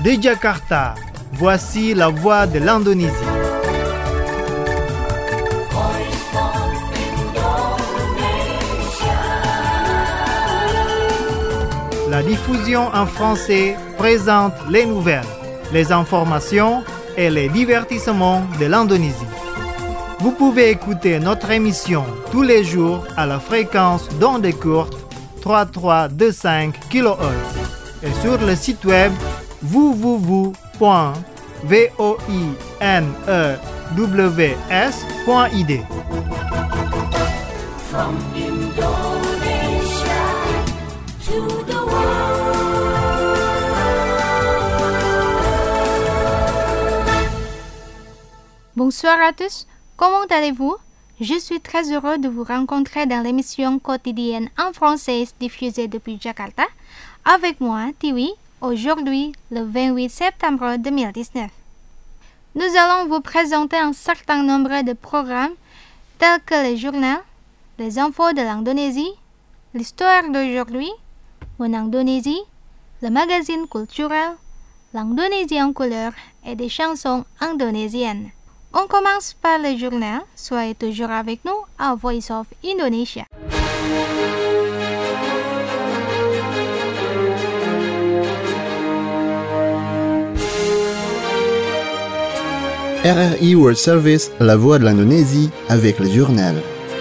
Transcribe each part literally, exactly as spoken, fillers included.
De Jakarta, voici la voix de l'Indonésie. La diffusion en français présente les nouvelles, les informations et les divertissements de l'Indonésie. Vous pouvez écouter notre émission tous les jours à la fréquence d'onde courte trois mille trois cent vingt-cinq kilohertz et sur le site web w w w point voinews point i d. From Indonesia to the Bonsoir à tous, comment allez-vous? Je suis très heureux de vous rencontrer dans l'émission quotidienne en français diffusée depuis Jakarta. Avec moi, Tiwi, aujourd'hui, le vingt-huit septembre deux mille dix-neuf. Nous allons vous présenter un certain nombre de programmes tels que le journal, les infos de l'Indonésie, l'histoire d'aujourd'hui, Mon Indonésie, le magazine culturel, l'Indonésie en couleur et des chansons indonésiennes. On commence par le journal. Soyez toujours avec nous à Voice of Indonesia. R R I World Service, la voix de l'Indonésie, avec le journal.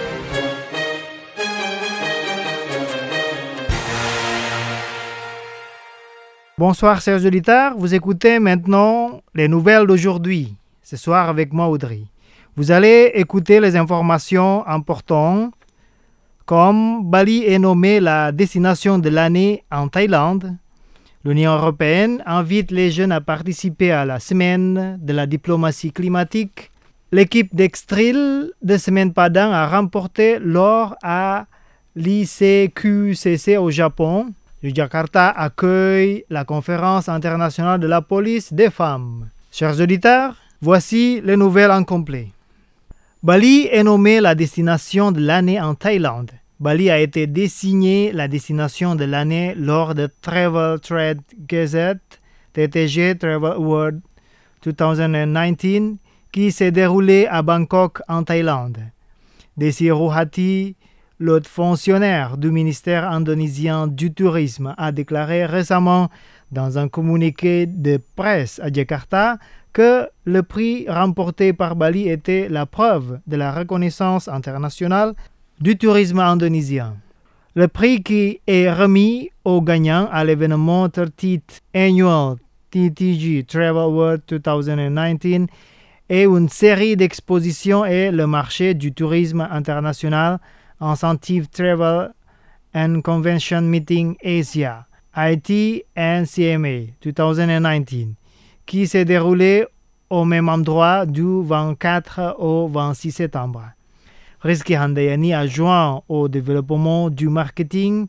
Bonsoir chers auditeurs, vous écoutez maintenant les nouvelles d'aujourd'hui. Ce soir avec moi Audrey. Vous allez écouter les informations importantes comme Bali est nommé la destination de l'année en Thaïlande. L'Union européenne invite les jeunes à participer à la semaine de la diplomatie climatique. L'équipe d'Extril de Semaine Padang a remporté l'or à l'I C Q C C au Japon. Jakarta accueille la conférence internationale de la police des femmes. Chers auditeurs, voici les nouvelles en complet. Bali est nommé la destination de l'année en Thaïlande. Bali a été désigné la destination de l'année lors de Travel Trade Gazette T T G Travel Award deux mille dix-neuf qui s'est déroulé à Bangkok en Thaïlande. Desi Rohati, l'autre fonctionnaire du ministère indonésien du Tourisme, a déclaré récemment dans un communiqué de presse à Jakarta que le prix remporté par Bali était la preuve de la reconnaissance internationale du tourisme indonésien. Le prix qui est remis aux gagnants à l'événement thirtieth Annual T T G Travel Award deux mille dix-neuf est une série d'expositions et le marché du tourisme international Incentive Travel and Convention Meeting Asia I T and C M A deux mille dix-neuf qui s'est déroulé au même endroit du vingt-quatre au vingt-six septembre. Rizky Handayani, adjoint au développement du marketing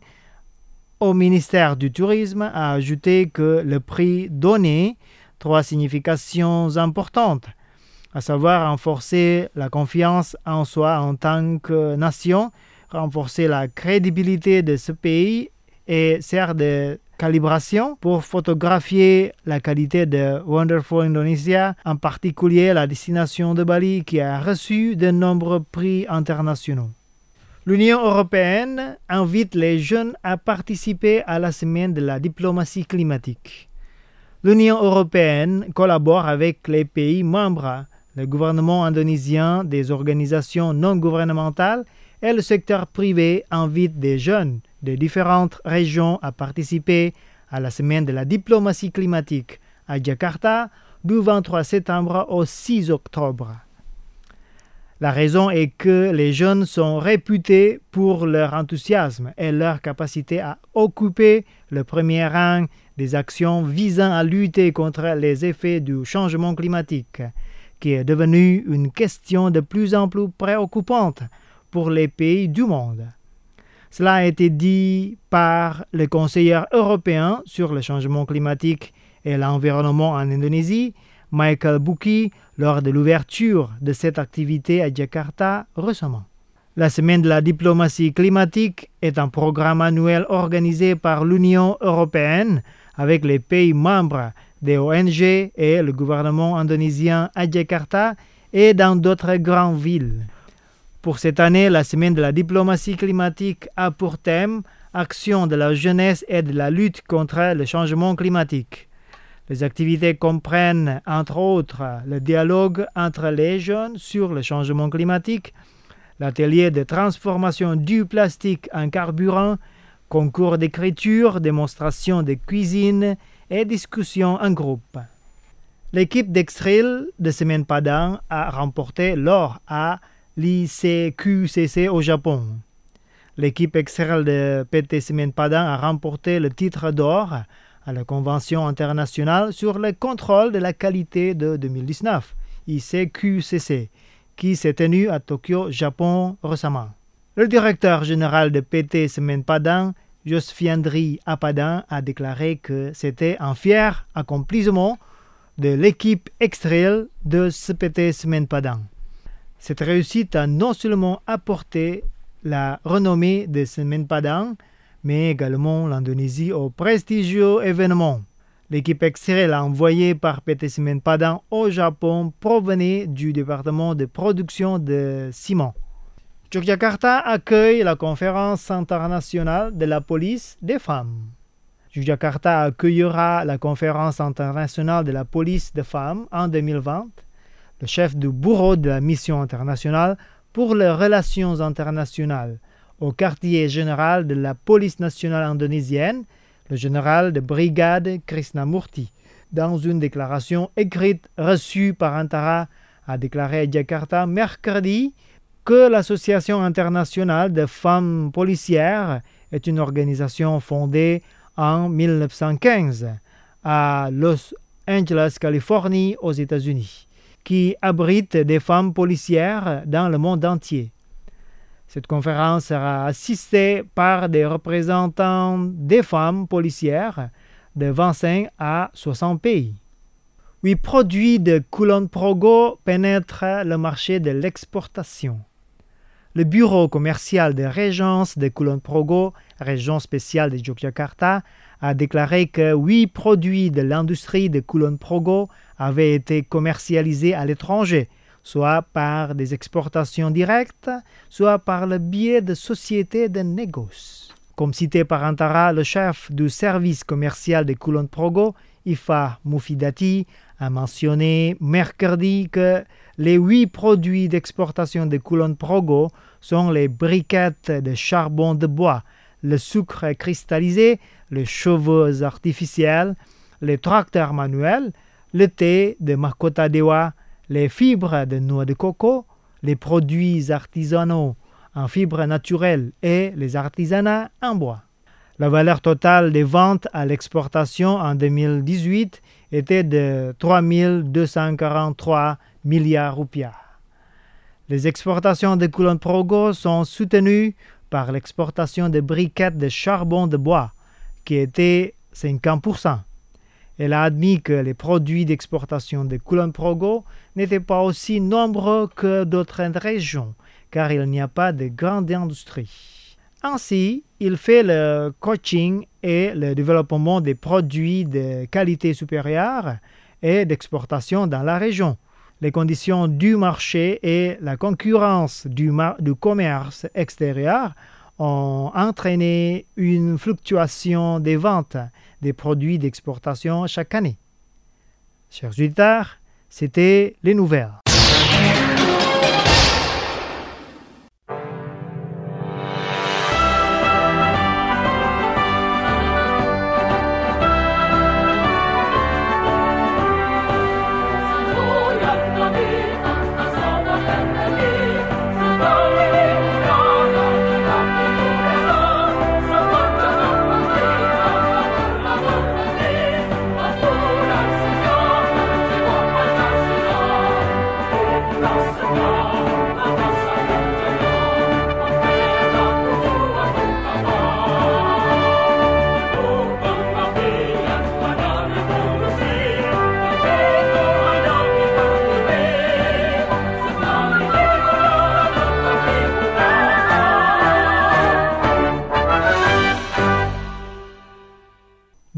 au ministère du Tourisme, a ajouté que le prix donnait trois significations importantes, à savoir renforcer la confiance en soi en tant que nation, renforcer la crédibilité de ce pays et sert de calibration pour photographier la qualité de Wonderful Indonesia, en particulier la destination de Bali qui a reçu de nombreux prix internationaux. L'Union européenne invite les jeunes à participer à la semaine de la diplomatie climatique. L'Union européenne collabore avec les pays membres, le gouvernement indonésien, des organisations non gouvernementales et le secteur privé invitent des jeunes de différentes régions à participer à la semaine de la diplomatie climatique à Jakarta du vingt-trois septembre au six octobre. La raison est que les jeunes sont réputés pour leur enthousiasme et leur capacité à occuper le premier rang des actions visant à lutter contre les effets du changement climatique, qui est devenu une question de plus en plus préoccupante pour les pays du monde. Cela a été dit par le conseiller européen sur le changement climatique et l'environnement en Indonésie, Michael Buki, lors de l'ouverture de cette activité à Jakarta récemment. La semaine de la diplomatie climatique est un programme annuel organisé par l'Union européenne avec les pays membres des O N G et le gouvernement indonésien à Jakarta et dans d'autres grandes villes. Pour cette année, la semaine de la diplomatie climatique a pour thème « Action de la jeunesse et de la lutte contre le changement climatique ». Les activités comprennent, entre autres, le dialogue entre les jeunes sur le changement climatique, l'atelier de transformation du plastique en carburant, concours d'écriture, démonstration de cuisine et discussion en groupe. L'équipe d'Extrail de Semen Padang a remporté l'or à l'I C Q C C au Japon. L'équipe Extrail de P T Semen Padang a remporté le titre d'or à la Convention internationale sur le contrôle de la qualité de deux mille dix-neuf, I C Q C C, qui s'est tenue à Tokyo, Japon, récemment. Le directeur général de P T Semen Padang, Josfiandri Apadang, a déclaré que c'était un fier accomplissement de l'équipe Extrail de P T Semen Padang. Cette réussite a non seulement apporté la renommée de Semen Padang, mais également l'Indonésie au prestigieux événement. L'équipe Extrail envoyée par P T Semen Padang au Japon provenait du département de production de ciment. Yogyakarta accueille la conférence internationale de la police des femmes. Yogyakarta accueillera la conférence internationale de la police des femmes en deux mille vingt. Le chef du bureau de la mission internationale pour les relations internationales au quartier général de la police nationale indonésienne, le général de brigade Krishnamurti, dans une déclaration écrite reçue par Antara, a déclaré à Jakarta mercredi que l'Association internationale des femmes policières est une organisation fondée en mille neuf cent quinze à Los Angeles, Californie, aux États-Unis, qui abrite des femmes policières dans le monde entier. Cette conférence sera assistée par des représentants des femmes policières de vingt-cinq à soixante pays. Huit produits de Kulon Progo pénètrent le marché de l'exportation. Le bureau commercial de régence de Kulon Progo, région spéciale de Yogyakarta, a déclaré que huit produits de l'industrie de Kulon Progo avaient été commercialisés à l'étranger, soit par des exportations directes, soit par le biais de sociétés de négoce. Comme cité par Antara, le chef du service commercial de Kulon Progo, Ifa Mufidati, a mentionné mercredi que les huit produits d'exportation de Kulon Progo sont les briquettes de charbon de bois, le sucre cristallisé, les cheveux artificiels, les tracteurs manuels, le thé de Mahkota Dewa, les fibres de noix de coco, les produits artisanaux en fibres naturelles et les artisanats en bois. La valeur totale des ventes à l'exportation en deux mille dix-huit était de trois mille deux cent quarante-trois milliards roupias. Les exportations de Kulon Progo sont soutenues par l'exportation de briquettes de charbon de bois, qui était cinquante pour cent. Elle a admis que les produits d'exportation de Kulon Progo n'étaient pas aussi nombreux que d'autres régions, car il n'y a pas de grande industrie. Ainsi, il fait le coaching et le développement des produits de qualité supérieure et d'exportation dans la région. Les conditions du marché et la concurrence du, mar- du commerce extérieur ont entraîné une fluctuation des ventes des produits d'exportation chaque année. Chers auditeurs, c'était les nouvelles.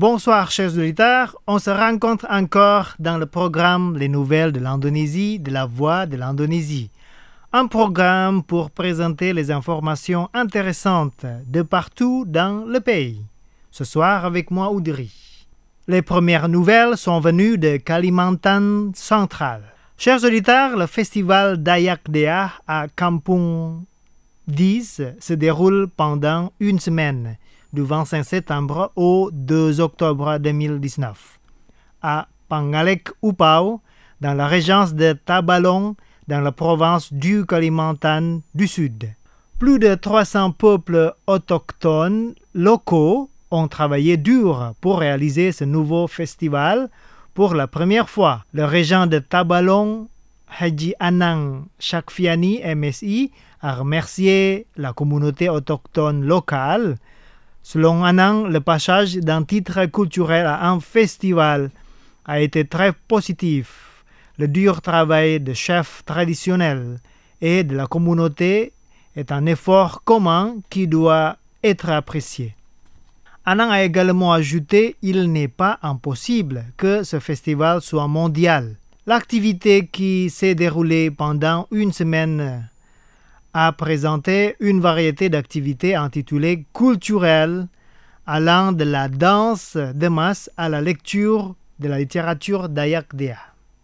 Bonsoir chers auditeurs, on se rencontre encore dans le programme Les Nouvelles de l'Indonésie de la Voix de l'Indonésie. Un programme pour présenter les informations intéressantes de partout dans le pays. Ce soir avec moi Audrey. Les premières nouvelles sont venues de Kalimantan central. Chers auditeurs, le festival Dayak Dea à Kampung dix se déroule pendant une semaine, du vingt-cinq septembre au deux octobre deux mille dix-neuf, à Pangalek Upau, dans la région de Tabalong, dans la province du Kalimantan du Sud. Plus de trois cents peuples autochtones locaux ont travaillé dur pour réaliser ce nouveau festival pour la première fois. Le régent de Tabalong, Haji Anang Shakfiani M S I, a remercié la communauté autochtone locale. Selon Anang, le passage d'un titre culturel à un festival a été très positif. Le dur travail de chefs traditionnels et de la communauté est un effort commun qui doit être apprécié. Anang a également ajouté qu'il n'est pas impossible que ce festival soit mondial. L'activité qui s'est déroulée pendant une semaine a présenté une variété d'activités intitulées culturelles, allant de la danse de masse à la lecture de la littérature Dayak Dea.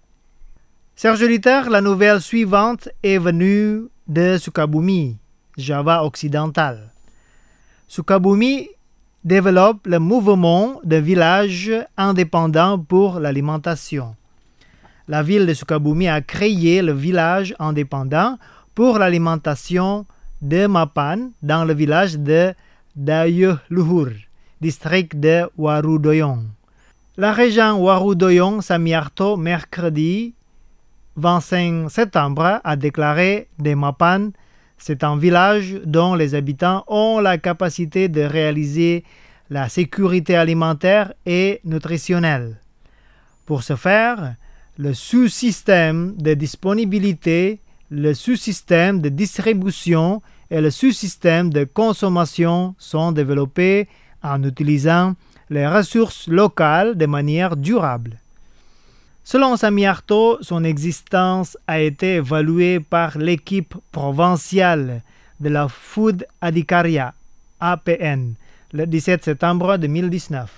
Chers auditeurs, la nouvelle suivante est venue de Sukabumi, Java occidental. Sukabumi développe le mouvement de villages indépendants pour l'alimentation. La ville de Sukabumi a créé le village indépendant pour l'alimentation de Mapan dans le village de Dayeuhluhur, district de Warudoyong. La région Warudoyong Samiarto, mercredi vingt-cinq septembre, a déclaré de Mapan, c'est un village dont les habitants ont la capacité de réaliser la sécurité alimentaire et nutritionnelle. Pour ce faire, le sous-système de disponibilité, le sous-système de distribution et le sous-système de consommation sont développés en utilisant les ressources locales de manière durable. Selon Samiarto, son existence a été évaluée par l'équipe provinciale de la Food Adhikaria, A P N, le dix-sept septembre deux mille dix-neuf.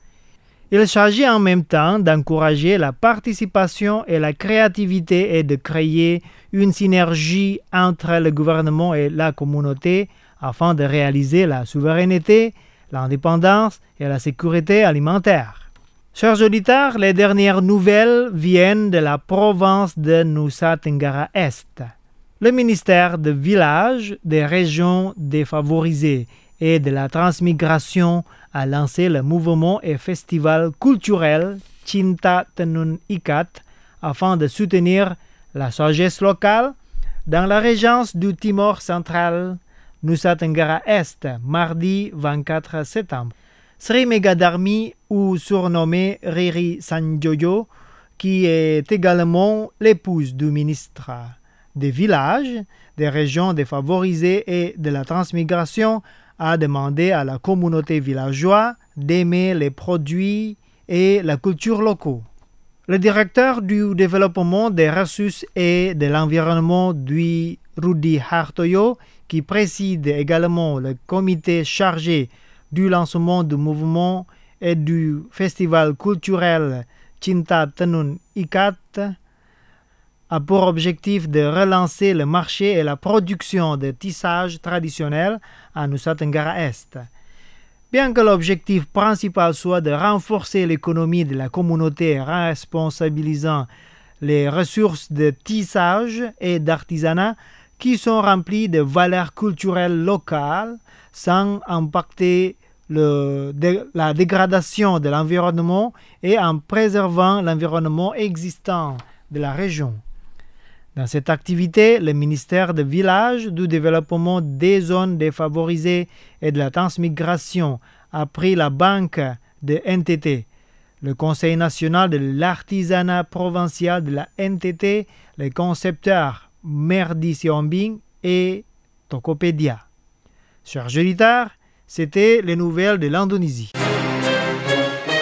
Il s'agit en même temps d'encourager la participation et la créativité et de créer une synergie entre le gouvernement et la communauté afin de réaliser la souveraineté, l'indépendance et la sécurité alimentaire. Chers auditeurs, les dernières nouvelles viennent de la province de Nusa Tenggara Est. Le ministère des Villages, des Régions défavorisées et de la Transmigration a lancé le mouvement et festival culturel Cinta Tenun Ikat afin de soutenir la sagesse locale dans la région du Timor central, Nusa Tenggara Est, mardi vingt-quatre septembre. Sri Megadarmi, ou surnommé Riri Sanjoyo, qui est également l'épouse du ministre des villages, des régions défavorisées et de la transmigration, a demandé à la communauté villageoise d'aimer les produits et la culture locaux. Le directeur du développement des ressources et de l'environnement du Rudi Hartoyo, qui préside également le comité chargé du lancement du mouvement et du festival culturel Cinta Tenun Ikat, a pour objectif de relancer le marché et la production de tissage traditionnel à Nusa Tenggara Est. Bien que l'objectif principal soit de renforcer l'économie de la communauté en responsabilisant les ressources de tissage et d'artisanat qui sont remplies de valeurs culturelles locales sans impacter le, de, la dégradation de l'environnement et en préservant l'environnement existant de la région. Dans cette activité, le ministère des Villages, du Développement des zones défavorisées et de la Transmigration a pris la banque de N T T, le Conseil national de l'artisanat provincial de la N T T, les concepteurs Merdi Siombing et Tokopedia. Chers auditeurs, c'était les nouvelles de l'Indonésie.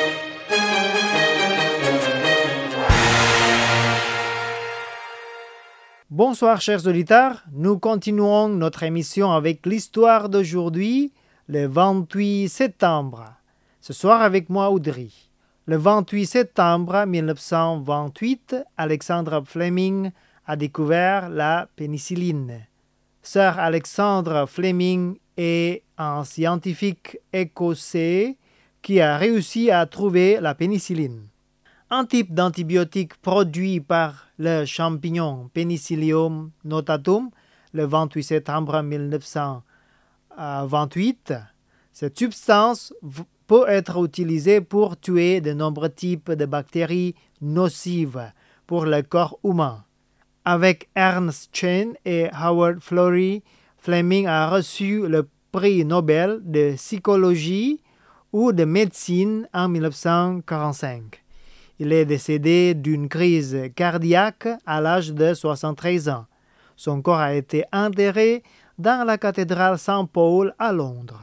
Bonsoir chers auditeurs, nous continuons notre émission avec l'histoire d'aujourd'hui, le vingt-huit septembre. Ce soir avec moi Audrey. Le vingt-huit septembre mille neuf cent vingt-huit, Alexander Fleming a découvert la pénicilline. Sir Alexander Fleming est un scientifique écossais qui a réussi à trouver la pénicilline. Un type d'antibiotique produit par le champignon Penicillium notatum le vingt-huit septembre mille neuf cent vingt-huit. Cette substance peut être utilisée pour tuer de nombreux types de bactéries nocives pour le corps humain. Avec Ernst Chain et Howard Florey, Fleming a reçu le prix Nobel de psychologie ou de médecine en mille neuf cent quarante-cinq. Il est décédé d'une crise cardiaque à l'âge de soixante-treize ans. Son corps a été enterré dans la cathédrale Saint-Paul à Londres.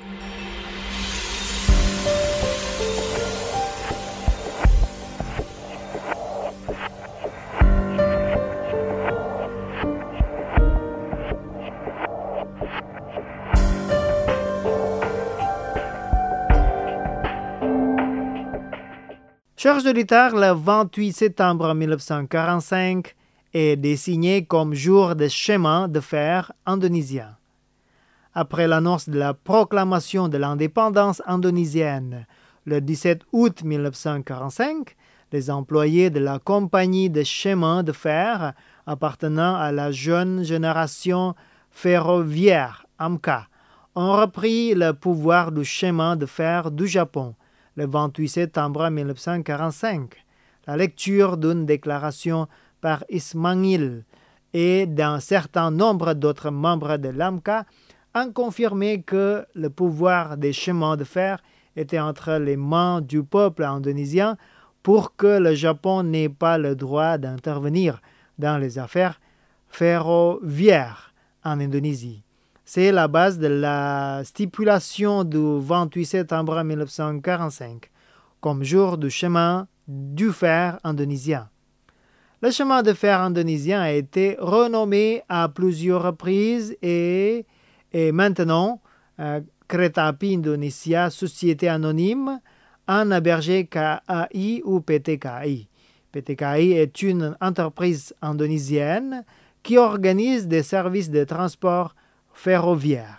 Chers auditeurs, le vingt-huit septembre mille neuf cent quarante-cinq est désigné comme jour de chemin de fer indonésien. Après l'annonce de la proclamation de l'indépendance indonésienne le dix-sept août mille neuf cent quarante-cinq, les employés de la compagnie de chemin de fer appartenant à la jeune génération ferroviaire A M C A ont repris le pouvoir du chemin de fer du Japon le vingt-huit septembre mille neuf cent quarante-cinq. La lecture d'une déclaration par Ismail et d'un certain nombre d'autres membres de l'A M C A ont confirmé que le pouvoir des chemins de fer était entre les mains du peuple indonésien pour que le Japon n'ait pas le droit d'intervenir dans les affaires ferroviaires en Indonésie. C'est la base de la stipulation du vingt-huit septembre mille neuf cent quarante-cinq comme jour du chemin du fer indonésien. Le chemin de fer indonésien a été renommé à plusieurs reprises et est maintenant euh, Kereta Api Indonesia Société Anonyme en abrégé K A I ou P T K I. P T K I est une entreprise indonésienne qui organise des services de transport ferroviaire.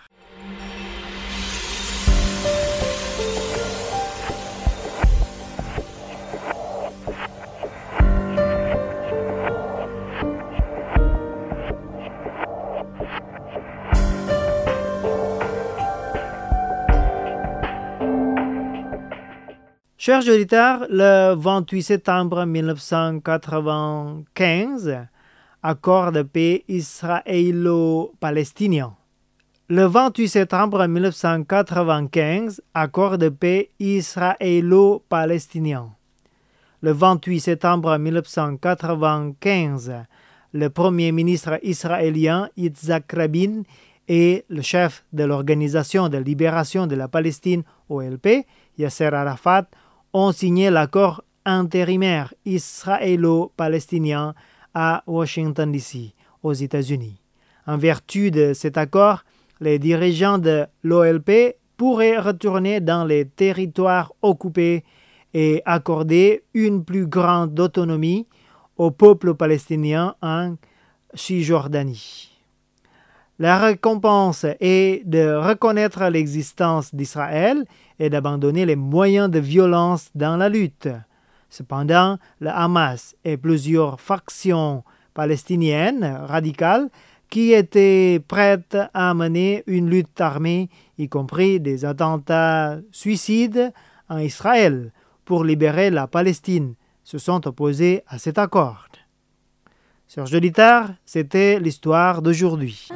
Chers auditeurs, le vingt-huit septembre mille neuf cent quatre-vingt-quinze, accord de paix israélo-palestinien. Le vingt-huit septembre mille neuf cent quatre-vingt-quinze, accord de paix israélo-palestinien. Le vingt-huit septembre mille neuf cent quatre-vingt-quinze, le premier ministre israélien Yitzhak Rabin et le chef de l'Organisation de libération de la Palestine, O L P, Yasser Arafat, ont signé l'accord intérimaire israélo-palestinien à Washington D C, aux États-Unis. En vertu de cet accord, les dirigeants de l'O L P pourraient retourner dans les territoires occupés et accorder une plus grande autonomie au peuple palestinien en Cisjordanie. La récompense est de reconnaître l'existence d'Israël et d'abandonner les moyens de violence dans la lutte. Cependant, le Hamas et plusieurs factions palestiniennes radicales qui étaient prêtes à mener une lutte armée, y compris des attentats suicides en Israël, pour libérer la Palestine, se sont opposés à cet accord. Chers auditeurs, c'était l'histoire d'aujourd'hui.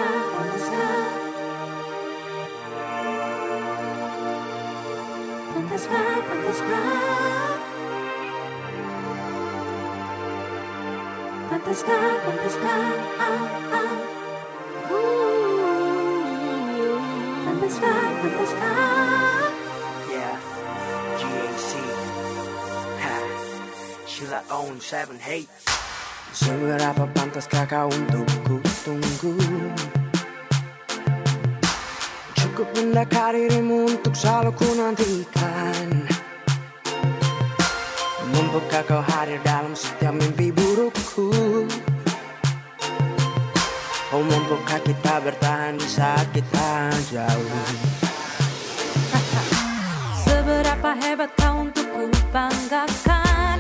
Yeah, G A C. Ha, Sheila Owen seven, hey. Seberapa pantaskah kau untuk ku tunggu? Cukup mendekati dirimu untuk selalu ku nantikan. Mampukah kau hadir dalam setiap mimpi burukku? Oh, mampukah kita bertahan di saat kita jauh? Seberapa hebat kau untuk ku banggakan?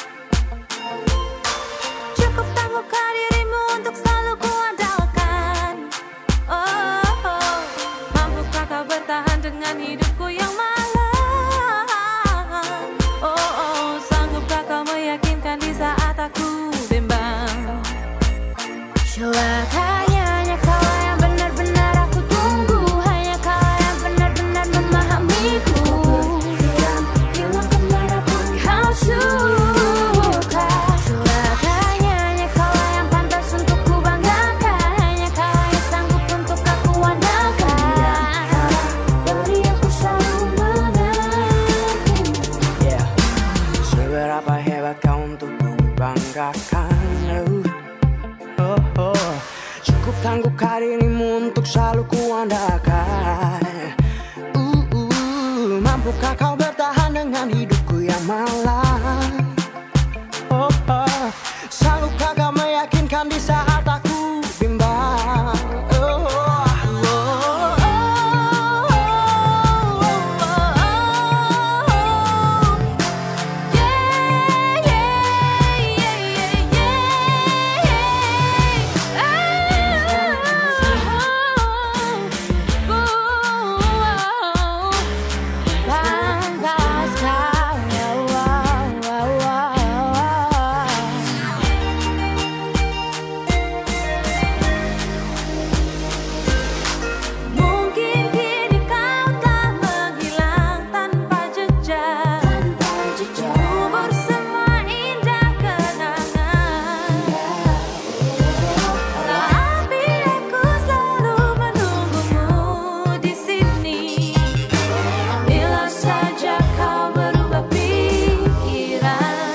Cukup tanggungkah dirimu untuk selalu ku andalkan? Oh, oh, mampukah kau bertahan dengan hidupku yang malang? Oh, oh, sanggupkah kau meyakinkan di saat aku bimbang? Celakanya hanya kau yang benar-benar aku tunggu, hanya kau yang benar-benar memahamiku. Dan hilang kemanapun kau suka. Celakanya hanya kau yang pantas untuk ku banggakan, hanya kau yang sanggup untuk aku andalkan. Dari aku selalu menantimu. Yeah. Seberapa hebat kau untuk ku banggakan? Oh, oh, oh. Cukup tanggungkah dirimu untuk selalu ku andalkan. uh, uh, Mampukah kau bertahan dengan hidupku yang malang? Oh, oh. Sanggupkah kau meyakinkan di saat aku bimbang? Oh, oh. Mungkin kini kau telah menghilang tanpa jejak. Kubur semua indah kenangan. Tapi aku selalu menunggumu di sini. Bila saja kau berubah pikiran.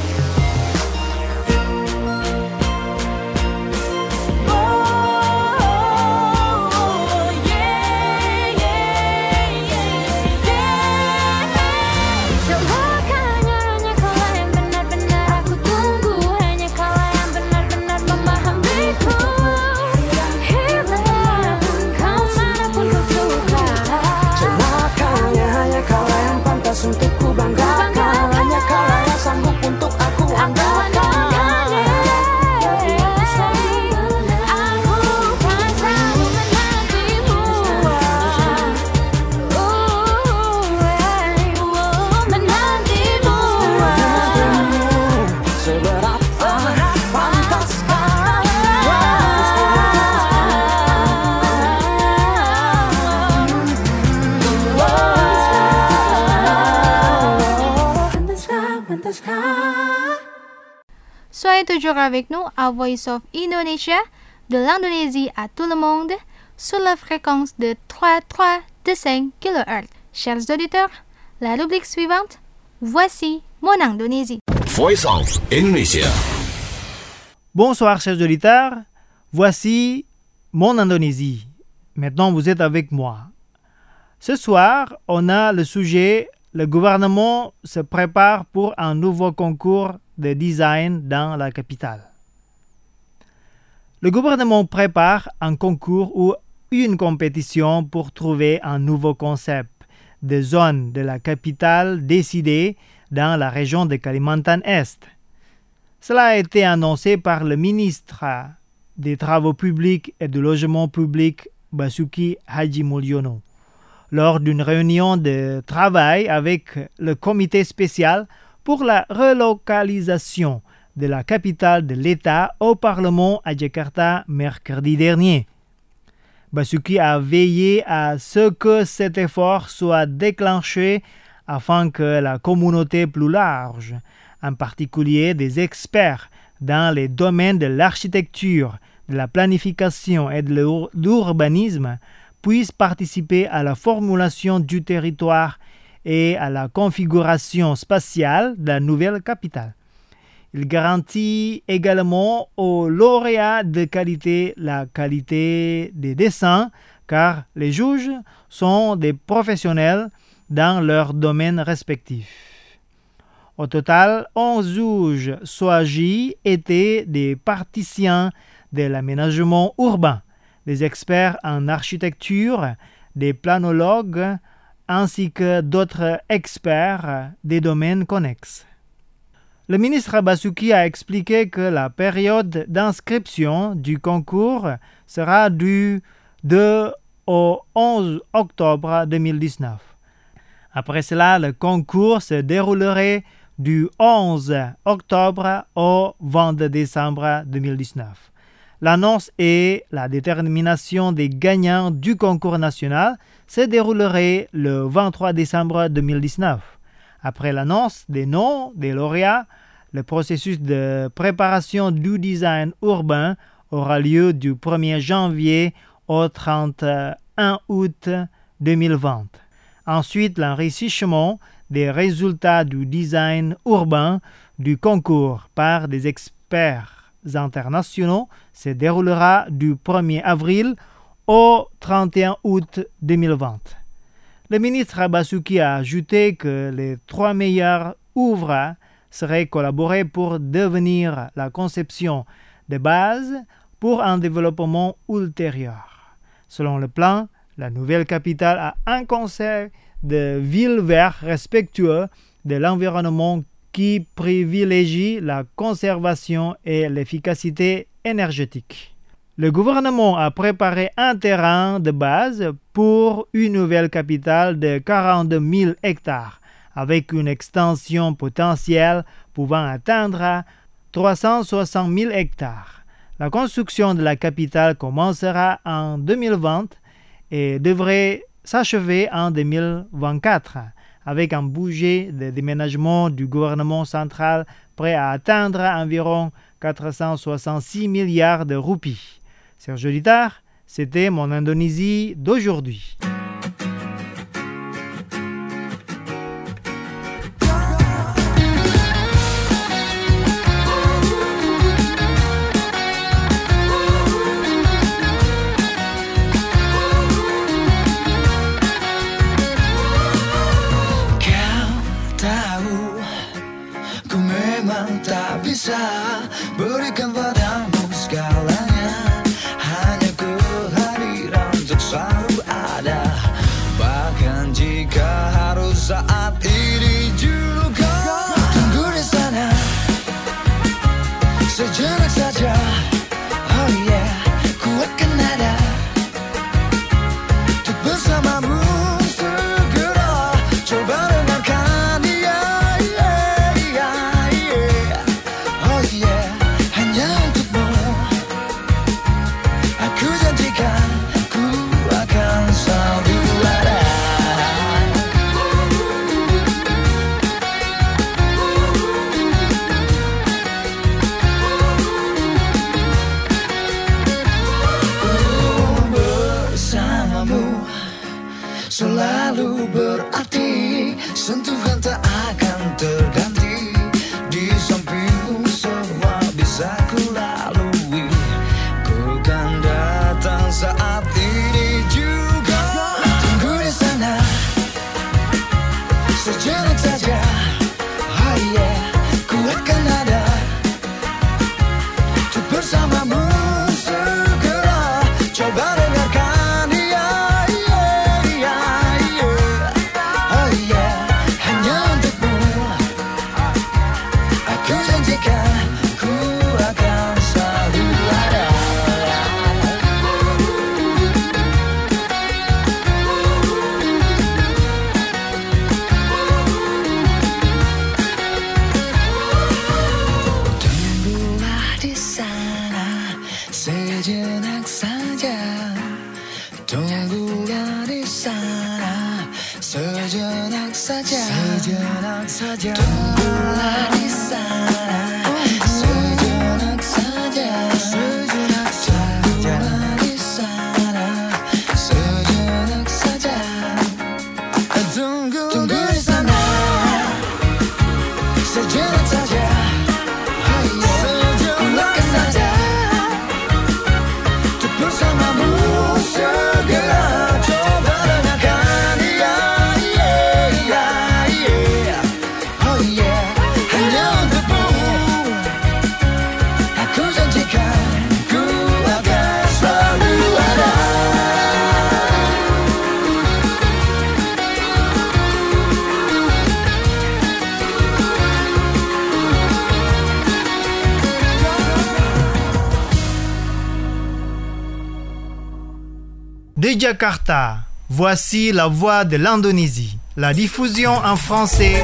Oh, yeah, yeah, yeah, yeah. Celakanya hanya kau yang benar-benar aku tunggu, hanya kau yang benar-benar memahamiku. Hilang kau manapun kau suka. Celakanya hanya kau yang pantas untuk ku banggakan, hanya kau yang sanggup untuk aku andalkan. Seberapa pantaskah? Pantaskah, pantaskah? Soyez toujours avec nous à Voice of Indonesia, de l'Indonésie à tout le monde, sur la fréquence de trois virgule trois deux cinq kilohertz. Chers auditeurs, la rubrique suivante, voici mon Indonésie. Voice of Indonesia. Bonsoir chers auditeurs, voici mon Indonésie. Maintenant vous êtes avec moi. Ce soir, on a le sujet, le gouvernement se prépare pour un nouveau concours de design dans la capitale. Le gouvernement prépare un concours ou une compétition pour trouver un nouveau concept de zone de la capitale décidée dans la région de Kalimantan Est. Cela a été annoncé par le ministre des Travaux publics et du Logement public, Basuki Haji Mulyono, lors d'une réunion de travail avec le comité spécial pour la relocalisation de la capitale de l'État au Parlement à Jakarta mercredi dernier. Basuki a veillé à ce que cet effort soit déclenché afin que la communauté plus large, en particulier des experts dans les domaines de l'architecture, de la planification et de l'urbanisme, puissent participer à la formulation du territoire et à la configuration spatiale de la nouvelle capitale. Il garantit également aux lauréats de qualité la qualité des dessins, car les juges sont des professionnels dans leur domaine respectif. Au total, onze juges choisis étaient des praticiens de l'aménagement urbain, des experts en architecture, des planologues, ainsi que d'autres experts des domaines connexes. Le ministre Basuki a expliqué que la période d'inscription du concours sera du deux au onze octobre deux mille dix-neuf. Après cela, le concours se déroulerait du onze octobre au vingt décembre deux mille dix-neuf. L'annonce et la détermination des gagnants du concours national se dérouleraient le vingt-trois décembre deux mille dix-neuf. Après l'annonce des noms des lauréats, le processus de préparation du design urbain aura lieu du premier janvier au trente et un août deux mille vingt. Ensuite, l'enrichissement des résultats du design urbain du concours par des experts internationaux se déroulera du premier avril au trente et un août deux mille vingt. Le ministre Basuki a ajouté que les trois meilleures œuvres seraient collaborées pour devenir la conception de base pour un développement ultérieur. Selon le plan, la nouvelle capitale a un conseil de ville vert respectueux de l'environnement qui privilégie la conservation et l'efficacité énergétique. Le gouvernement a préparé un terrain de base pour une nouvelle capitale de quarante mille hectares, avec une extension potentielle pouvant atteindre trois cent soixante mille hectares. La construction de la capitale commencera en deux mille vingt et devrait s'achever en deux mille vingt-quatre, avec un budget de déménagement du gouvernement central prêt à atteindre environ quatre cent soixante-six milliards de roupies. Serge Littard, c'était mon Indonésie d'aujourd'hui. Berikan padamu segalanya, hanya kehadiran untuk selalu ada. Bahkan jika harus saat ini juga, tunggu di sana sejenak saja. Oh yeah, ku akan ada untuk bersamamu segera. Coba dengarkan dia. Selalu berarti sentuhan tak akan terganti. Di sampingmu semua bisa ku lalui. Ku kan datang saat ini juga. Tunggu di sana sejenak saja. Oh yeah, ku akan ada untuk bersamamu segera. Coba dengarkan. Sejenak saja, tunggulah di sana. Sejenak saja, sejenak saja, tunggulah di sana. Sejenak saja, sejenak saja, tunggulah di sana. Sejenak saja, tunggu, tunggu di sana. Sejenak saja, oh De Jakarta, voici la voix de l'Indonésie. La diffusion en français.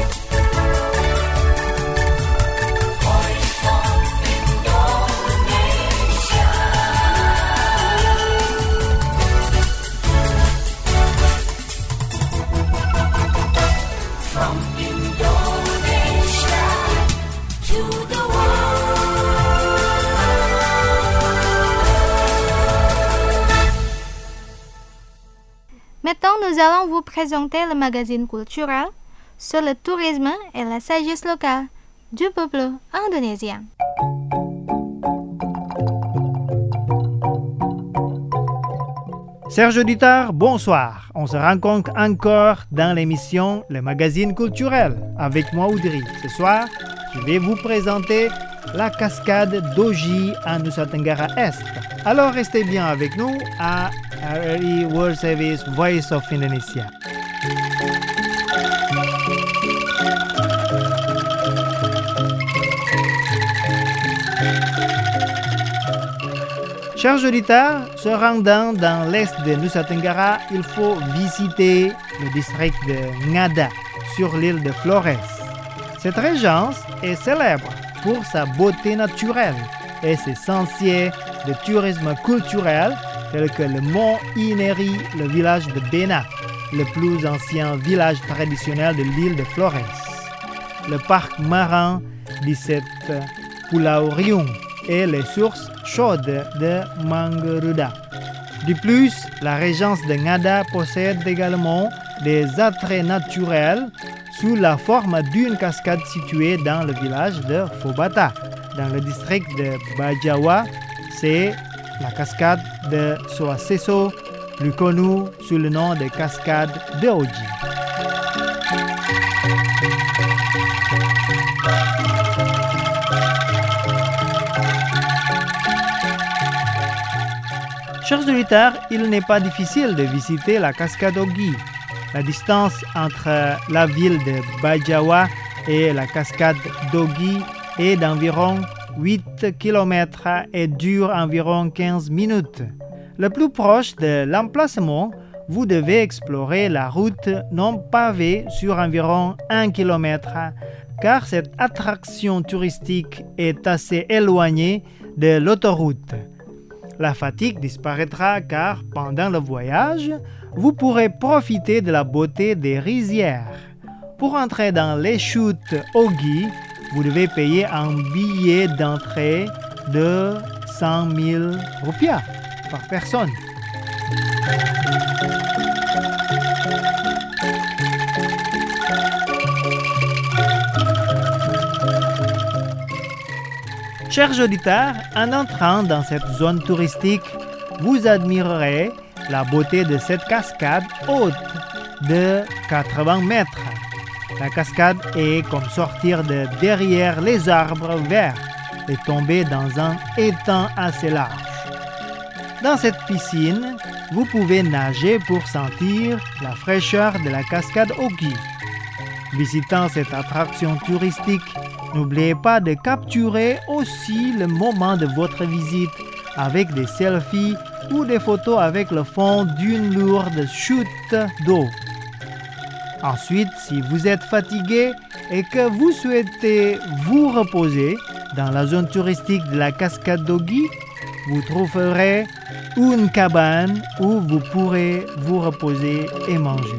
Maintenant, nous allons vous présenter le magazine culturel sur le tourisme et la sagesse locale du peuple indonésien. Chers auditeurs, bonsoir. On se rencontre encore dans l'émission Le Magazine Culturel avec moi Audrey. Ce soir, je vais vous présenter la cascade Doji à Nusa Tenggara Est. Alors restez bien avec nous à R R I World Service Voice of Indonesia. Chers auditeurs, se rendant dans l'est de Nusa Tenggara, il faut visiter le district de Ngada sur l'île de Flores. Cette région est célèbre pour sa beauté naturelle et ses sentiers de tourisme culturel tels que le mont Ineri, le village de Bena, le plus ancien village traditionnel de l'île de Flores, le parc marin dix-sept Pulau Riung et les sources chaudes de Manguruda. De plus, la région de Ngada possède également des attraits naturels sous la forme d'une cascade située dans le village de Fobata. Dans le district de Bajawa, c'est la cascade de Soaseso, plus connue sous le nom de cascade de Oji. Chers auditeurs, il n'est pas difficile de visiter la cascade Ogi. La distance entre la ville de Bajawa et la cascade d'Ogi est d'environ huit kilomètres et dure environ quinze minutes. Le plus proche de l'emplacement, vous devez explorer la route non pavée sur environ un kilomètre, car cette attraction touristique est assez éloignée de l'autoroute. La fatigue disparaîtra car pendant le voyage, vous pourrez profiter de la beauté des rizières. Pour entrer dans les chutes Ogi, vous devez payer un billet d'entrée de cent mille rupiah par personne. Chers auditeurs, en entrant dans cette zone touristique, vous admirerez la beauté de cette cascade haute de quatre-vingts mètres. La cascade est comme sortir de derrière les arbres verts et tomber dans un étang assez large. Dans cette piscine, vous pouvez nager pour sentir la fraîcheur de la cascade Ogi. Visitant cette attraction touristique, n'oubliez pas de capturer aussi le moment de votre visite avec des selfies ou des photos avec le fond d'une lourde chute d'eau. Ensuite, si vous êtes fatigué et que vous souhaitez vous reposer dans la zone touristique de la cascade d'Ogi, vous trouverez une cabane où vous pourrez vous reposer et manger.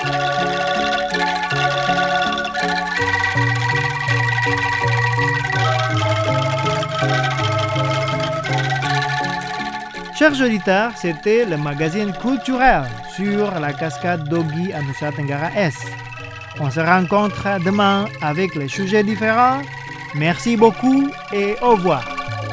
Chers auditeurs, c'était le magazine culturel sur la cascade d'Ogi à Nusa Tenggara Est. On se rencontre demain avec les sujets différents. Merci beaucoup et au revoir.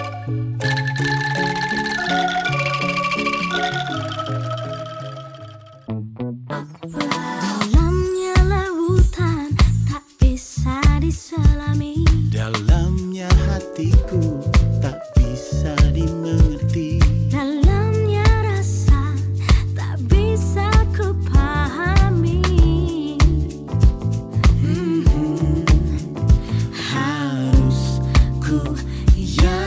Dalamnya lautan tak bisa diselami. Dalamnya hatiku tak bisa dimengerti. Dalamnya rasa tak bisa ku pahami. Harus ku yang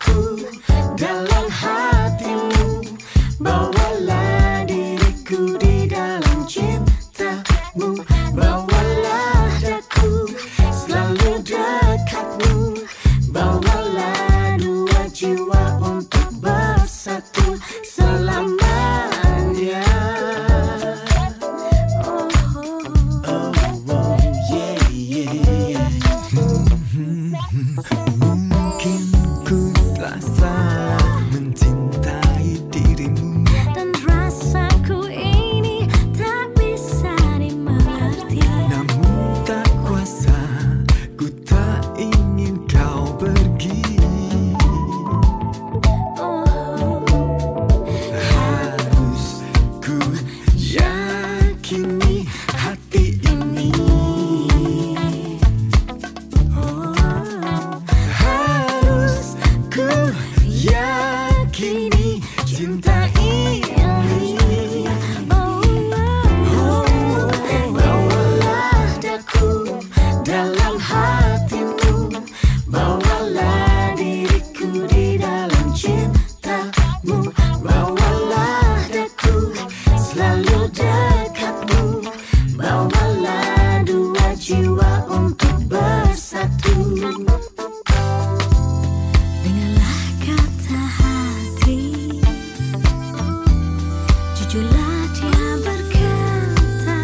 daku dalam hatimu, bawalah diriku di dalam cintamu, bawalah daku selalu dekatmu, bawalah dua jiwa untuk bersatu selamanya. Oh, oh, oh, oh, yeah, yeah, yeah. Mungkin ku telah salah mencintai dirimu, Dan rasaku ini tak bisa dimengerti. namun tak kuasa, ku tak ingin kau pergi. Oh, Harus ku yakini hati ini. oh, Harus ku yakini cinta ini. oh, oh. Bawalah daku dalam hatimu, bawalah diriku di dalam cintamu, bawalah daku selalu dekatmu, bawalah dua jiwa untuk bersatu. Dengarlah kata hati, jujurlah dia berkata,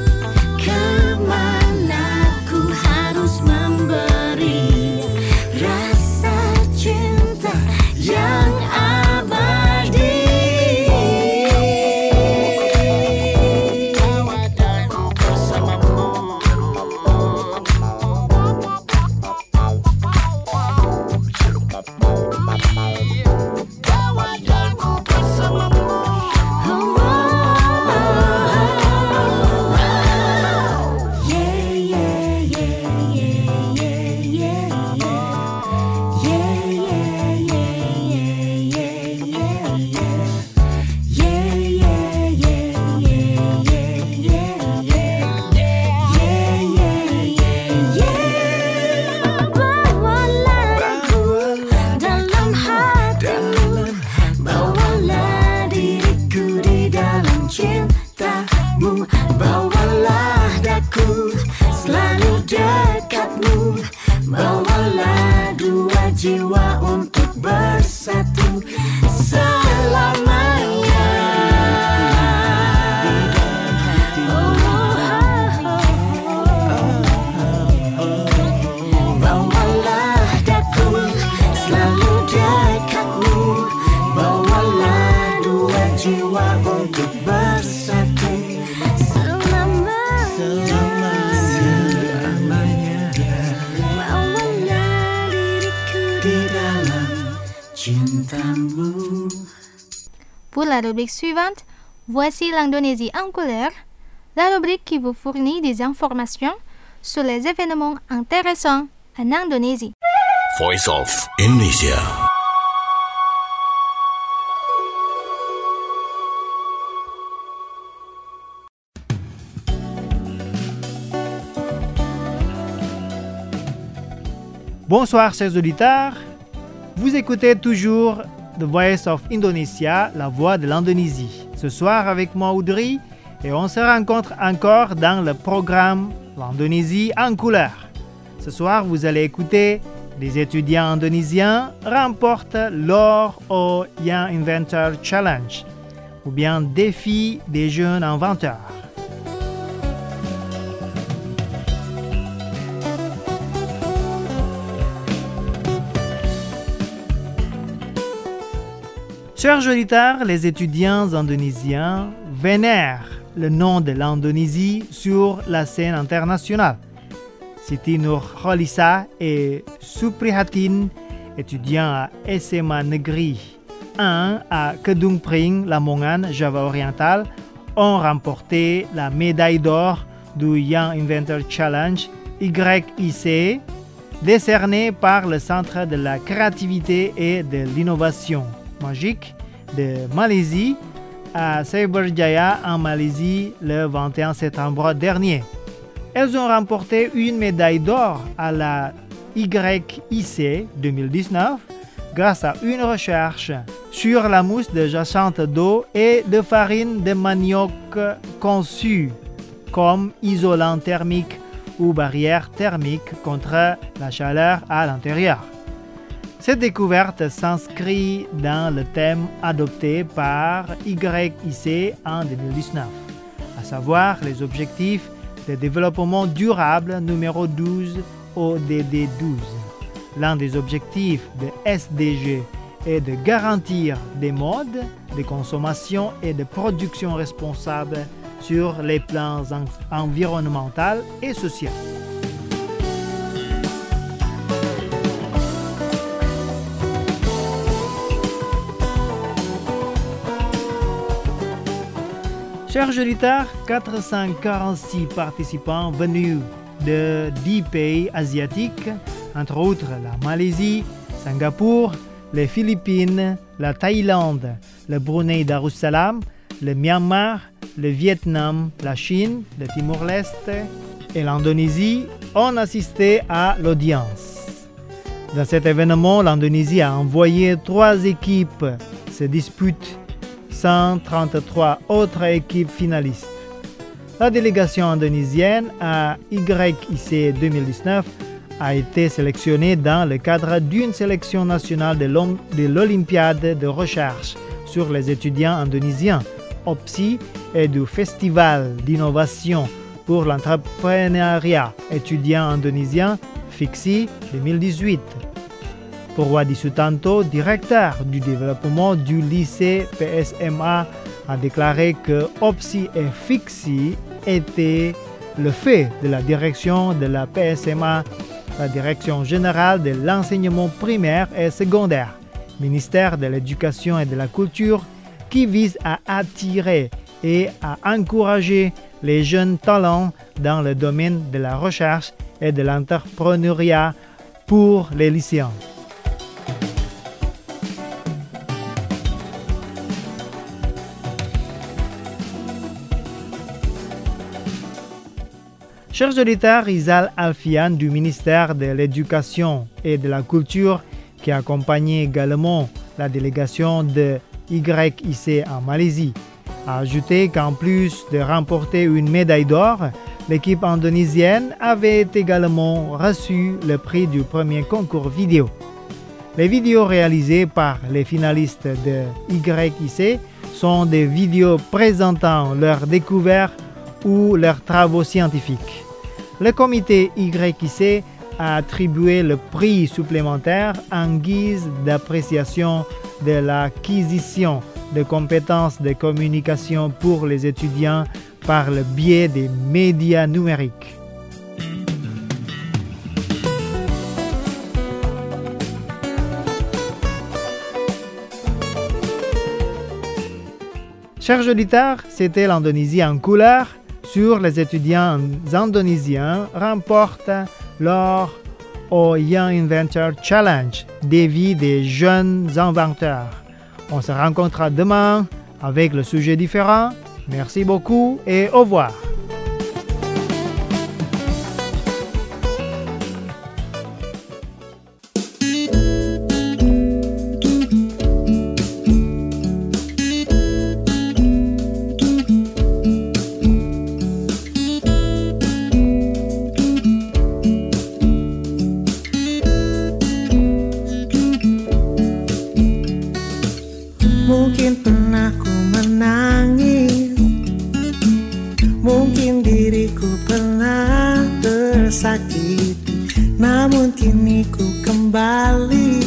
Kemana ku harus memberi rasa cinta yang abadi. bawalah dalam hatimu, Bawalah diriku di dalam cintamu, bawalah daku selalu dekatmu, bawalah dua jiwa untuk bersatu selamanya. Bawalah daku selalu dekatmu, bawalah dua jiwa untuk bersatu selamanya. bawalah diriku. Di dalam cintamu. Pour la rubrique suivante, voici l'Indonésie en couleur, la rubrique qui vous fournit des informations sur les événements intéressants en Indonésie. Voice of Indonesia. Bonsoir chers auditeurs, vous écoutez toujours The Voice of Indonesia, la voix de l'Indonésie. Ce soir avec moi Audrey et on se rencontre encore dans le programme L'Indonésie en couleur. Ce soir vous allez écouter des étudiants indonésiens remportent l'or au Young Inventor Challenge ou bien défi des jeunes inventeurs. Chers auditeurs, les étudiants indonésiens vénèrent le nom de l'Indonésie sur la scène internationale. Siti Nurholisa et Suprihatin, étudiants à S M A Negeri un à Kedung Pring, Lamongan, Java oriental, ont remporté la médaille d'or du Young Inventor Challenge Y I C, décerné par le Centre de la créativité et de l'innovation magique de Malaisie à Cyberjaya en Malaisie le vingt et un septembre dernier. Elles ont remporté une médaille d'or à la Y I C deux mille dix-neuf grâce à une recherche sur la mousse de jacinthe d'eau et de farine de manioc conçue comme isolant thermique ou barrière thermique contre la chaleur à l'intérieur. Cette découverte s'inscrit dans le thème adopté par Y I C en deux mille dix-neuf, à savoir les objectifs de développement durable numéro douze O D D douze. L'un des objectifs de S D G est de garantir des modes de consommation et de production responsables sur les plans en- environnemental et social. Chers auditeurs, quatre cent quarante-six participants venus de dix pays asiatiques, entre autres la Malaisie, Singapour, les Philippines, la Thaïlande, le Brunei Darussalam, le Myanmar, le Vietnam, la Chine, le Timor-Leste et l'Indonésie ont assisté à l'audience. Dans cet événement, l'Indonésie a envoyé trois équipes se disputent cent trente-trois autres équipes finalistes. La délégation indonésienne à Y I C deux mille dix-neuf a été sélectionnée dans le cadre d'une sélection nationale de l'Om- de l'Olympiade de recherche sur les étudiants indonésiens, O P S I, et du Festival d'innovation pour l'entrepreneuriat étudiant indonésien, F I X I deux mille dix-huit. Purwadi Sutanto, directeur du développement du lycée P S M A, a déclaré que O P S I et F I X I étaient le fait de la direction de la P S M A, la Direction générale de l'enseignement primaire et secondaire, ministère de l'Éducation et de la Culture, qui vise à attirer et à encourager les jeunes talents dans le domaine de la recherche et de l'entrepreneuriat pour les lycéens. Chers auditeurs, Rizal Alfian du ministère de l'Éducation et de la Culture, qui a accompagné également la délégation de Y I C en Malaisie, a ajouté qu'en plus de remporter une médaille d'or, l'équipe indonésienne avait également reçu le prix du premier concours vidéo. Les vidéos réalisées par les finalistes de Y I C sont des vidéos présentant leurs découvertes ou leurs travaux scientifiques. Le comité Y I C a attribué le prix supplémentaire en guise d'appréciation de l'acquisition de compétences de communication pour les étudiants par le biais des médias numériques. Chers auditeurs, c'était l'Indonésie en couleur sur les étudiants indonésiens remportent lors au Young Inventor Challenge, défi des jeunes inventeurs. On se rencontrera demain avec le sujet différent. Merci beaucoup et au revoir. Mungkin pernah ku menangis, mungkin diriku pernah tersakiti, namun kini ku kembali.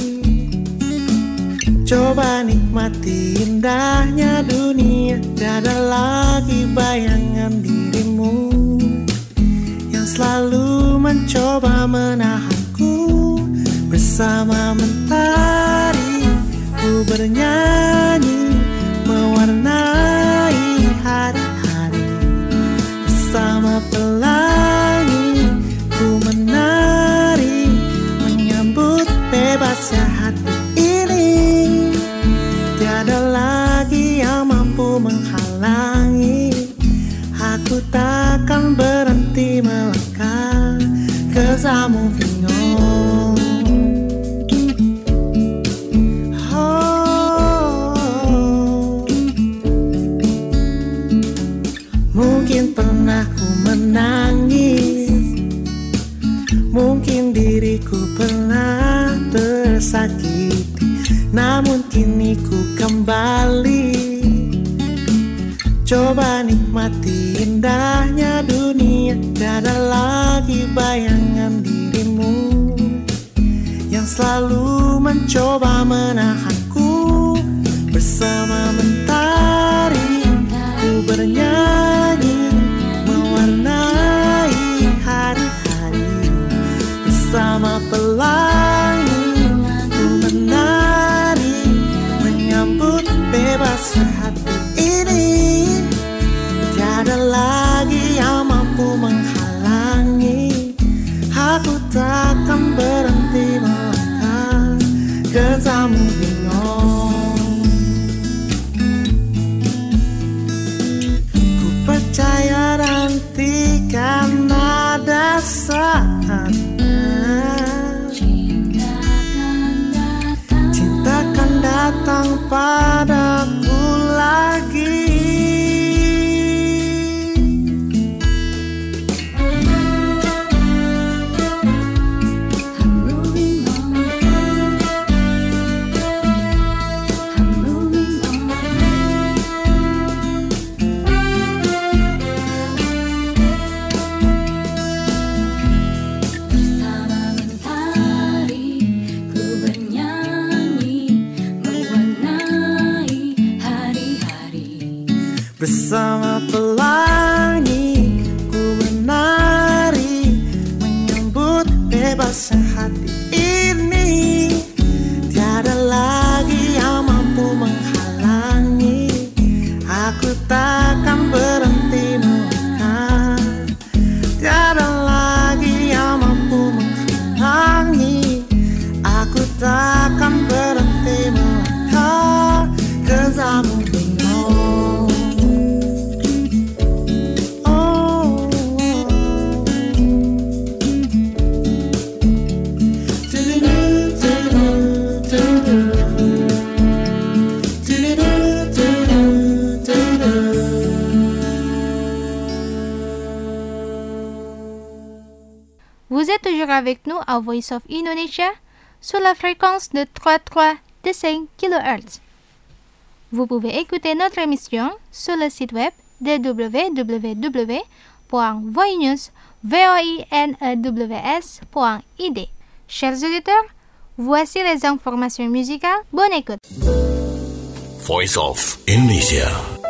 Coba nikmati indahnya dunia, tiada lagi bayangan dirimu yang selalu mencoba menahanku. Bersama mentari ku bernyanyi, mewarnai hari-hari. Bersama pelangi ku menari, menyambut bebasnya hati ini. Tiada lagi yang mampu menghalangi. Aku takkan berhenti melangkah, 'cause I'm moving on. namun kini ku kembali. Coba nikmati indahnya dunia, tiada lagi bayangan dirimu yang selalu mencoba menahanku. Bersama mentari ku bernyanyi, mewarnai hari-hari. Bersama pelangi ku menari, menyambut bebasnya hati ini. Tiada lagi yang mampu menghalangi. Aku takkan berhenti melangkah ke tamu bingung. Ku percaya nantikan ada saatnya. Cinta akan datang padaku lagi. Bersama pelangi ku menari, menyambut bebasnya hati ini. Tiada lagi yang mampu menghalangi. Aku takkan berhenti melangkah. Tiada lagi yang mampu menghalangi. Aku takkan berhenti melangkah ke tamu bingung. Vous êtes toujours avec nous à Voice of Indonesia sur la fréquence de trente-trois virgule cinq kilohertz. Vous pouvez écouter notre émission sur le site web w w w point voinews point i d. Chers auditeurs, voici les informations musicales. Bonne écoute. Voice of Indonesia.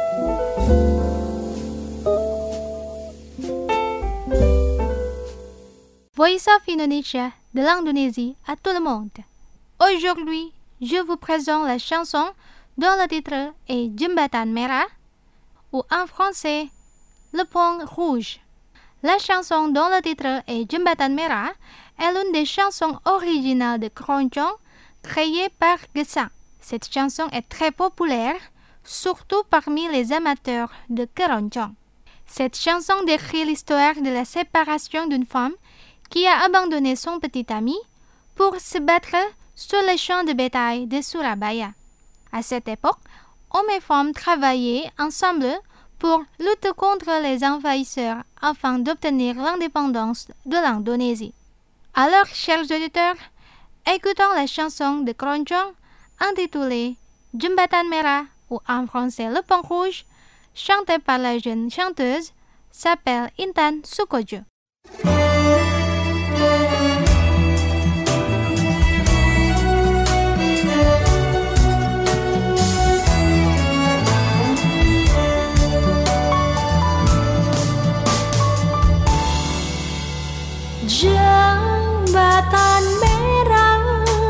Voice of Indonesia, de l'Indonésie à tout le monde. Aujourd'hui, je vous présente la chanson dont le titre est Jembatan Merah, ou en français, Le Pont Rouge. La chanson dont le titre est Jembatan Merah est l'une des chansons originales de Keroncong créée par Gesang. Cette chanson est très populaire, surtout parmi les amateurs de Keroncong. Cette chanson décrit l'histoire de la séparation d'une femme qui a abandonné son petit ami pour se battre sur les champs de bétail de Surabaya. À cette époque, hommes et femmes travaillaient ensemble pour lutter contre les envahisseurs afin d'obtenir l'indépendance de l'Indonésie. Alors, chers auditeurs, écoutons la chanson de Keroncong intitulée Jembatan Merah, ou en français Le Pont Rouge, chantée par la jeune chanteuse s'appelle Intan Sukojo. Jembatan merah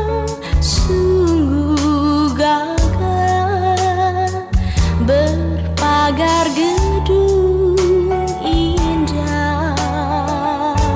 sungguh gagah, berpagar gedung indah.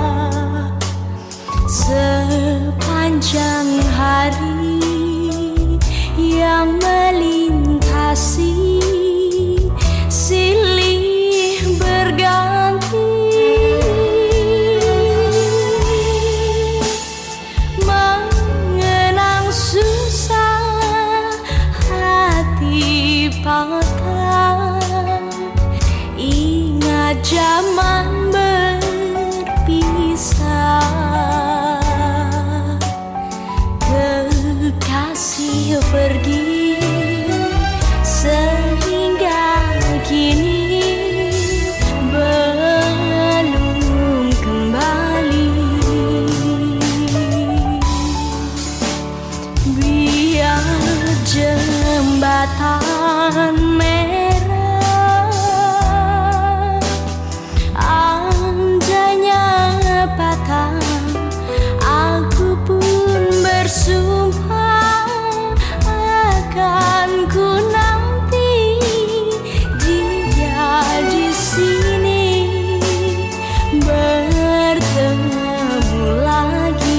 kasih pergi sehingga kini belum kembali. Biar jembatan merah anjanya patah, aku pun bersumpah akan ku nanti dia di sini bertemu lagi.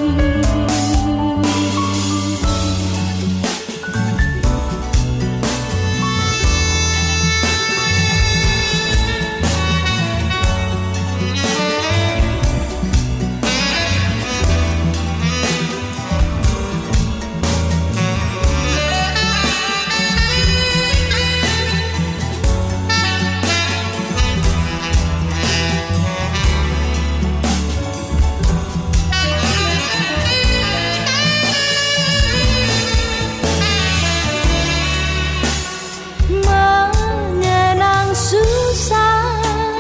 Mengenang susah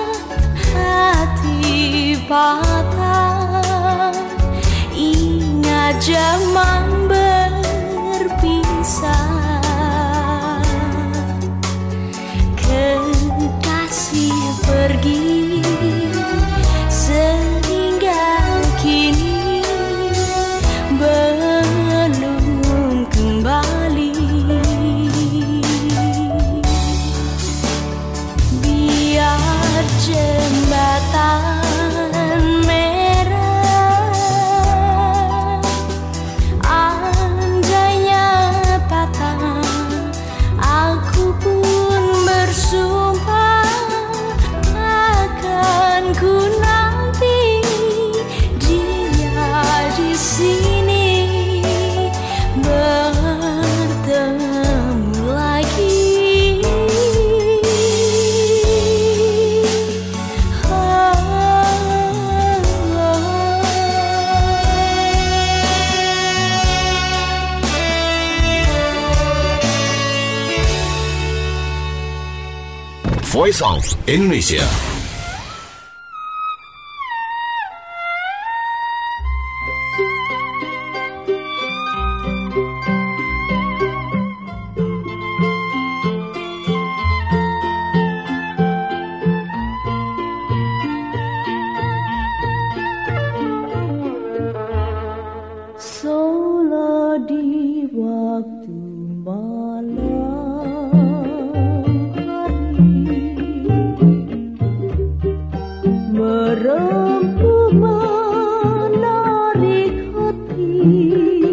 hati patah, ingat zaman berpisah. Kekasih pergi sehingga kini belum kembali. Biar jembatan merah anjanya patah, aku pun bersumpah akan ku nanti dia di sini bertemu lagi. Voice of Indonesia. Solo di waktu malam merempuh menarik hati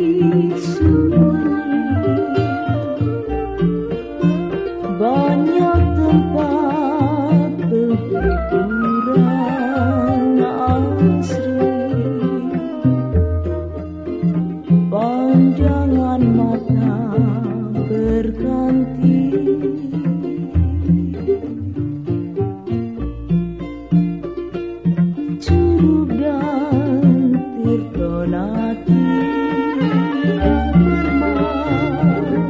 sunyi. Banyak tempat berhiburan asri, pandangan mata berganti. Curug dan tirtonati bermain,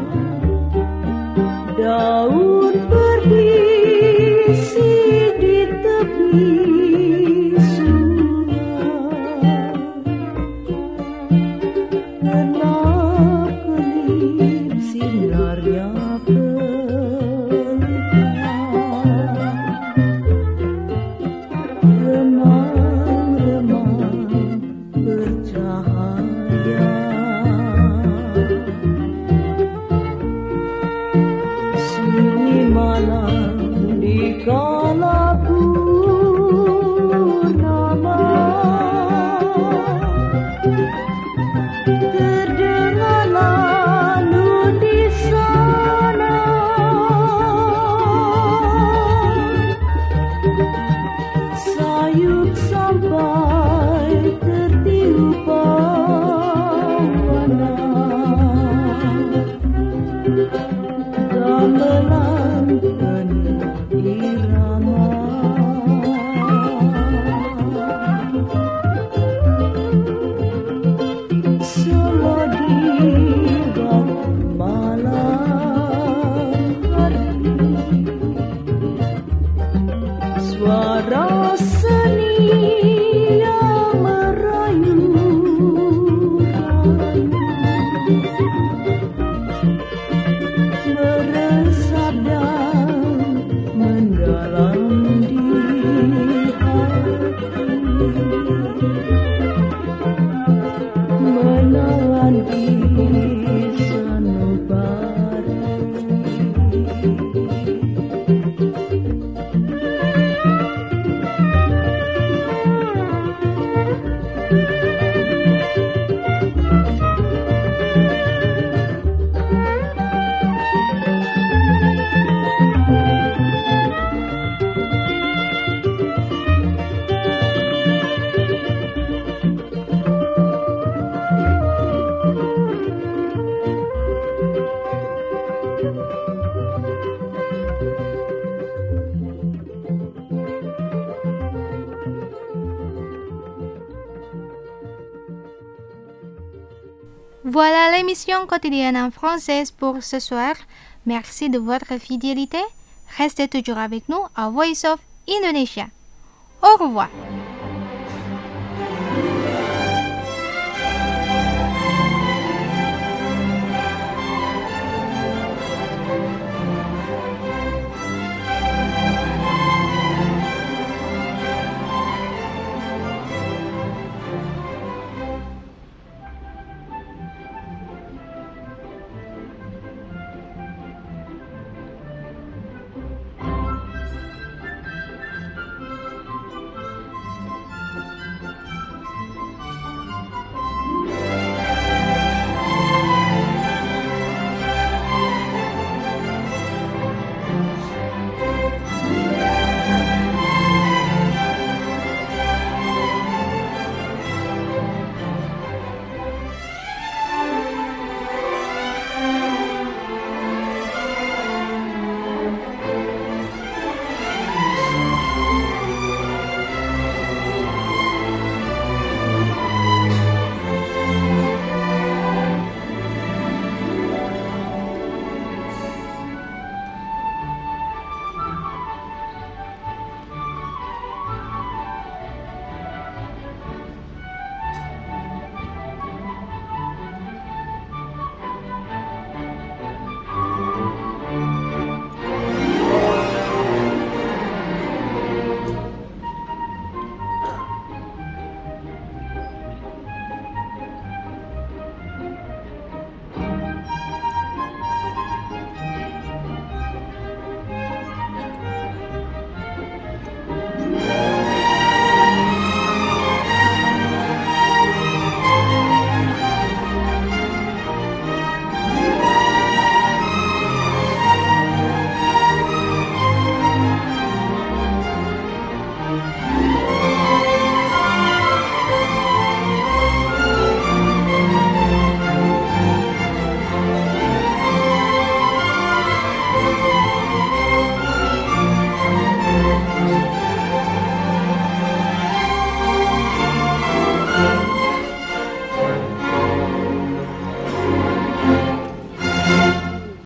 daun berdisi di tepi sungai. Kelap-kelip sinarnya remang-remang bercahaya. Sunyi malam di kala purnama, terdengar lalu di sana sayup sampai tertiup pewana. Gamelan penuh irama, solo di waktu Voilà l'émission quotidienne en français pour ce soir. Merci de votre fidélité. Restez toujours avec nous à Voice of Indonesia. Au revoir.